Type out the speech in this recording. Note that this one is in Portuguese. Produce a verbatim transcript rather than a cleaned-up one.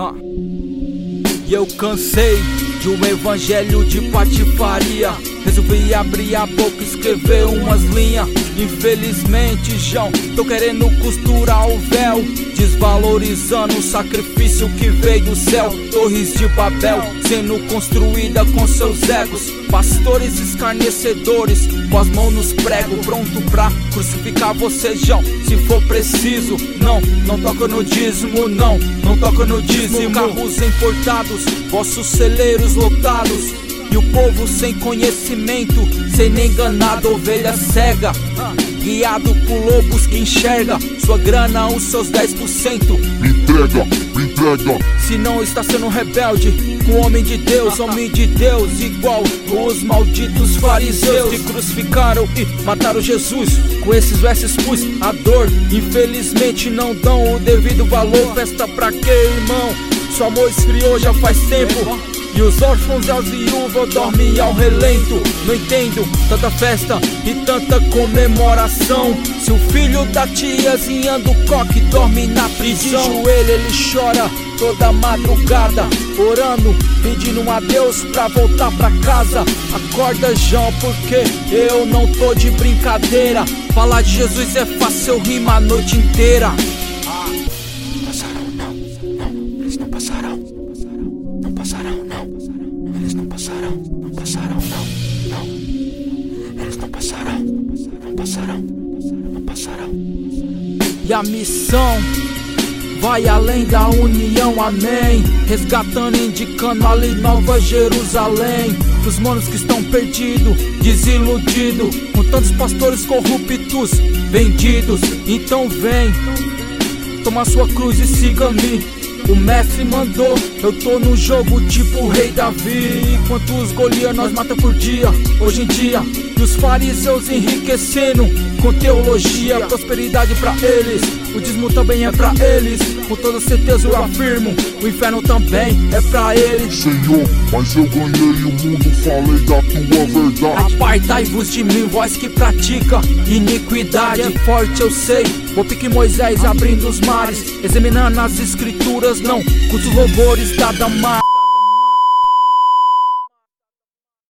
Ah. E eu cansei de um evangelho de patifaria. Resolvi abrir a boca e escrever umas linhas. Infelizmente, João, tô querendo costurar o véu, desvalorizando o sacrifício que veio do céu. Torres de Babel sendo construída com seus egos. Pastores escarnecedores com as mãos nos pregos, pronto pra crucificar você, João, se for preciso. Não, não toca no dízimo, não, não toca no dízimo. Carros importados, vossos celeiros lotados, e o povo sem conhecimento, sendo enganado, ovelha cega, guiado por lobos que enxerga sua grana, os seus dez por cento. Me entrega, me entrega. Se não está sendo rebelde com o homem de Deus, homem de Deus, igual os malditos fariseus que crucificaram e mataram Jesus. Com esses versos pus a dor, infelizmente não dão o devido valor. Festa pra quê, irmão? Seu amor esfriou já faz tempo, e os órfãos e as viúvas dormem ao relento. Não entendo tanta festa e tanta comemoração, se o filho da tiazinha do coque dorme na prisão. De joelho ele chora toda madrugada, orando, pedindo a Deus pra voltar pra casa. Acorda, João, porque eu não tô de brincadeira. Falar de Jesus é fácil, eu rimo a noite inteira. Passarão não, não, eles não passarão. Não passarão não, eles não passarão. Não passarão não, não, eles não passarão. Não passarão, não passarão. E a missão vai além da união, amém. Resgatando, indicando ali Nova Jerusalém, os manos que estão perdidos, desiludidos, com tantos pastores corruptos, vendidos. Então vem, toma sua cruz e siga-me. O mestre mandou, eu tô no jogo tipo o rei Davi. Quantos Golias nós mata por dia, hoje em dia. E os fariseus enriquecendo com teologia, prosperidade pra eles, o dízimo também é pra eles. Com toda certeza eu afirmo, o inferno também é pra eles. Senhor, mas eu ganhei o mundo, falei da tua verdade. Apartai-vos de mim, vós que pratica iniquidade. É forte, eu sei, vou pique Moisés abrindo os mares, examinando as escrituras, não com os louvores da Damares.